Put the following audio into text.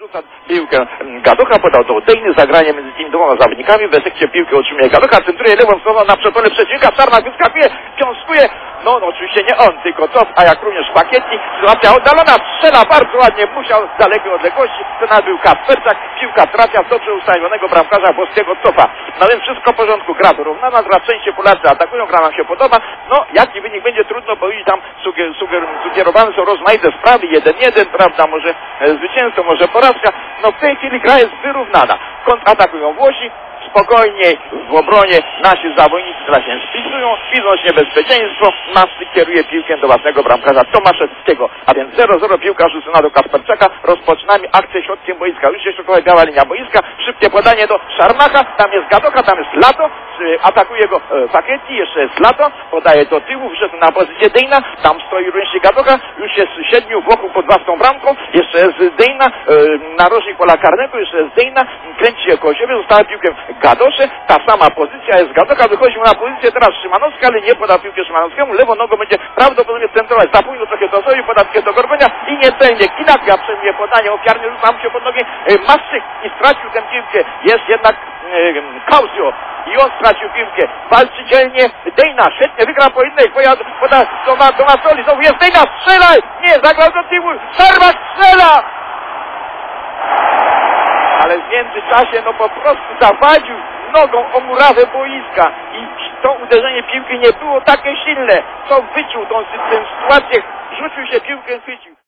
rzuca piłkę Gadocha, podał do Dejny, zagranie między tymi dwoma zawodnikami, w efekcie piłkę otrzymuje Gadocha, centruje lewą stroną na przetonę przeciwnika, Czarnak wyskakuje, wiązkuje, no oczywiście nie on, tylko Cof, a jak również Fakietti, sytuacja oddalona, strzela bardzo ładnie, musiał z dalekiej odległości, to nawet był Kasperczak, piłka trafia w dobrze ustawionego bramkarza włoskiego Cofa. No więc wszystko w porządku, gra wyrównana, gra częściej Polacy atakują, gra nam się podoba, no jaki wynik będzie trudno powiedzieć, tam sugerowane są rozmaite sprawy, 1-1, prawda, może zwycięstwo, może porażka, no w tej chwili gra jest wyrównana, kontratakują Włosi, spokojniej w obronie nasi zawodnicy teraz się spisują, widzą niebezpieczeństwo, Masty kieruje piłkę do własnego bramkarza Tomaszewskiego, a więc 0-0, piłka rzucona do Kasperczaka, rozpoczynamy akcję środkiem boiska, już jest środkowa biała linia boiska, szybkie podanie do Czarnaka, tam jest Gadocha, tam jest Lato, atakuje go Fakietti, jeszcze jest Lato, podaje do tyłu, wszedł na pozycję Dejna, tam stoi również Gadocha, już jest 7 Włochów pod własną bramką, jeszcze jest Dejna, narożnik pola karnego, jeszcze jest Dejna, kręci się koło siebie, została piłkę Gadosze, ta sama pozycja jest Gadocha, wychodzi mu na pozycję teraz Szymanowska, ale nie poda piłkę Szymanowskiemu, lewą nogą będzie prawdopodobnie centrować, za późno trochę do Zoju, poda piłkę do Gorgonia i nie celnie, Kinapia przejmuje podanie, ofiarnie rzuca mu się pod nogi Maszczyk i stracił tę piłkę, jest jednak Kausio i on stracił piłkę, walczy dzielnie Dejna, świetnie wygra pojedynek, poda do Masoli, znowu jest Dejna, strzelaj, nie, zagrał do tyłu, Czarnak strzela! Ale w międzyczasie no po prostu zawadził nogą o murawę boiska i to uderzenie piłki nie było takie silne, co wyczuł tą sytuację, rzucił się piłkę, chwycił.